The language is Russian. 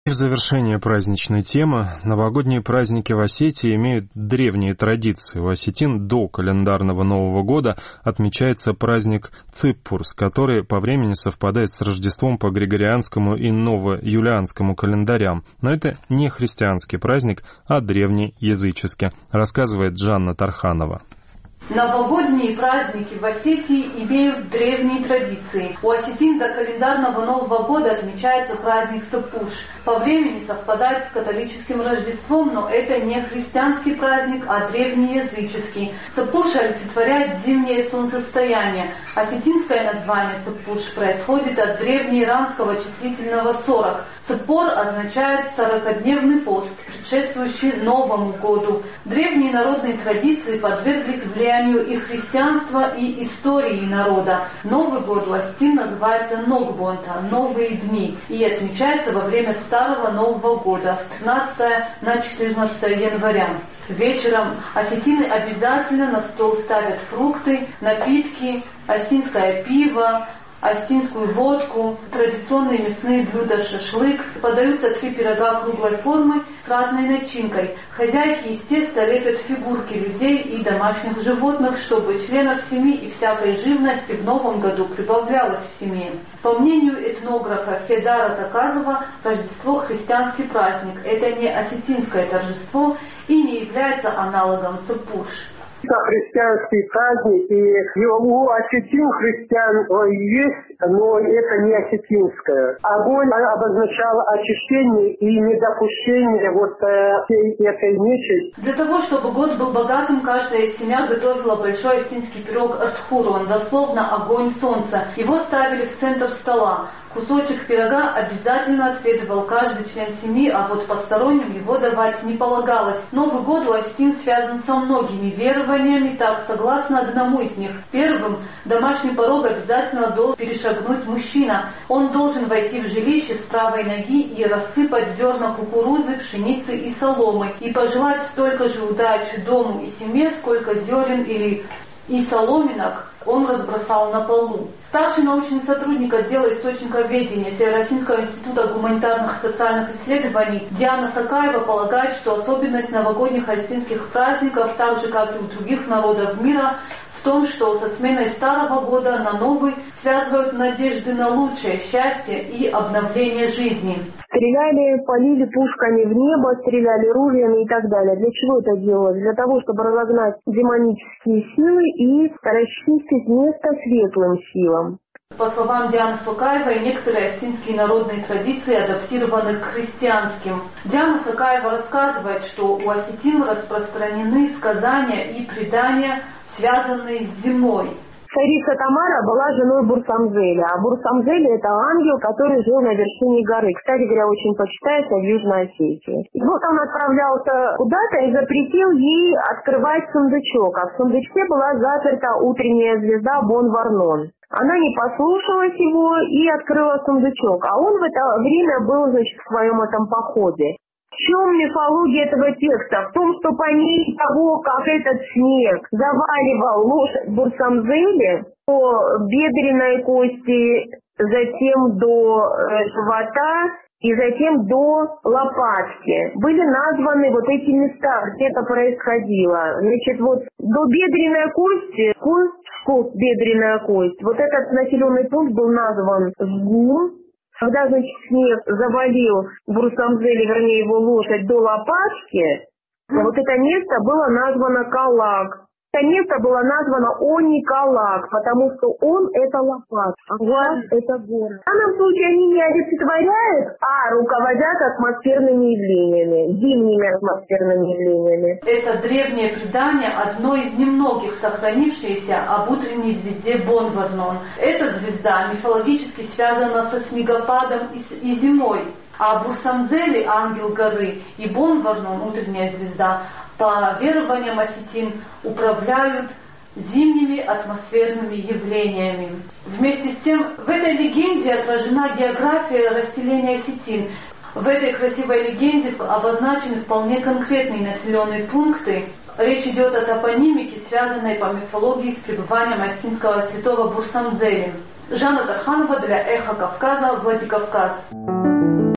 В завершение праздничной темы, новогодние праздники в Осетии имеют древние традиции. У осетин до календарного Нового года отмечается праздник Циппурс, который по времени совпадает с Рождеством по Григорианскому и новоюлианскому календарям. Но это не христианский праздник, а древний языческий, рассказывает Жанна Тарханова. Новогодние праздники в Осетии имеют древние традиции. У осетин до календарного Нового года отмечается праздник Циппурс. По времени совпадает с католическим Рождеством, но это не христианский праздник, а древнеязыческий. Циппурс олицетворяет зимнее солнцестояние. Осетинское название Циппурс происходит от древнеиранского числительного 40. Циппор означает 40-дневный пост, предшествующий Новому году. Древние народные традиции подверглись влиянию и христианства, и истории народа. Новый год у осетин называется Ногбонта, новые дни, и отмечается во время Старого Нового года с 13 на 14 января. Вечером осетины обязательно на стол ставят фрукты, напитки, осетинское пиво, осетинскую водку, традиционные мясные блюда шашлык. Подаются 3 пирога круглой формы с разной начинкой. Хозяйки из теста лепят фигурки людей и домашних животных, чтобы членов семьи и всякой живности в новом году прибавлялось в семье. По мнению этнографа Федара Таказова, Рождество – христианский праздник. Это не осетинское торжество и не является аналогом Циппурс. Это христианский праздник, и у осетин христиан есть, но это не осетинское. Огонь обозначал очищение и недопущение всей этой нечисти. Для того, чтобы год был богатым, каждая семья готовила большой осетинский пирог артхурон, дословно огонь солнца. Его ставили в центр стола. Кусочек пирога обязательно отведывал каждый член семьи, а вот посторонним его давать не полагалось. Новый год у осетин связан со многими верованиями, так, согласно одному из них. Первым домашний порог обязательно должен перешагнуть мужчина. Он должен войти в жилище с правой ноги и рассыпать зерна кукурузы, пшеницы и соломы, и пожелать столько же удачи дому и семье, сколько зерен и соломинок он разбросал на полу. Старший научный сотрудник отдела источниковедения Северо-Осетинского института гуманитарных и социальных исследований Диана Сакаева полагает, что особенность новогодних осетинских праздников, так же как и у других народов мира, в том, что со сменой старого года на новый связывают надежды на лучшее, счастье и обновление жизни. Стреляли, полили пушками в небо, стреляли ружьями и так далее. Для чего это делалось? Для того, чтобы разогнать демонические силы и расчистить место светлым силам. По словам Дианы Сакаевой, некоторые осетинские народные традиции адаптированы к христианским. Диана Сакаева рассказывает, что у осетин распространены сказания и предания, связанные с зимой. Царица Тамара была женой Бурсамзеля, а Бурсамзель – это ангел, который жил на вершине горы. Кстати говоря, очень почитается в Южной Осетии. И вот он отправлялся куда-то и запретил ей открывать сундучок, а в сундучке была заперта утренняя звезда Бон-Варнон. Она не послушалась его и открыла сундучок, а он в это время был, в своем этом походе. В чем мифология этого текста? В том, что по мере того, как этот снег заваливал лошадь Бурсамзеля, по бедренной кости, затем до живота и затем до лопатки, были названы вот эти места, где это происходило. Значит, вот до бедренной кости, бедренная кость, вот этот населенный пункт был назван Сгум. Когда, значит, снег завалил Бурсамзеля, вернее, его лошадь до лопатки, вот это место было названо Калак. Это место было названо Оникалак, потому что он – это лопатка, а Калак – это город. В данном случае они не олицетворяют, а руководят атмосферными явлениями, зимними атмосферными явлениями. Это древнее предание, одно из немногих сохранившееся об утренней звезде Бон-Варнон. Эта звезда мифологически связана со снегопадом и зимой. А Бурсамзели, ангел горы, и Бон-Варнон, утренняя звезда, по верованиям осетин, управляют зимними атмосферными явлениями. Вместе с тем, в этой легенде отражена география расселения осетин. В этой красивой легенде обозначены вполне конкретные населенные пункты. Речь идет о топонимике, связанной по мифологии с пребыванием осетинского святого Бурсамзеля. Жанна Тарханова для Эхо Кавказа, Владикавказ.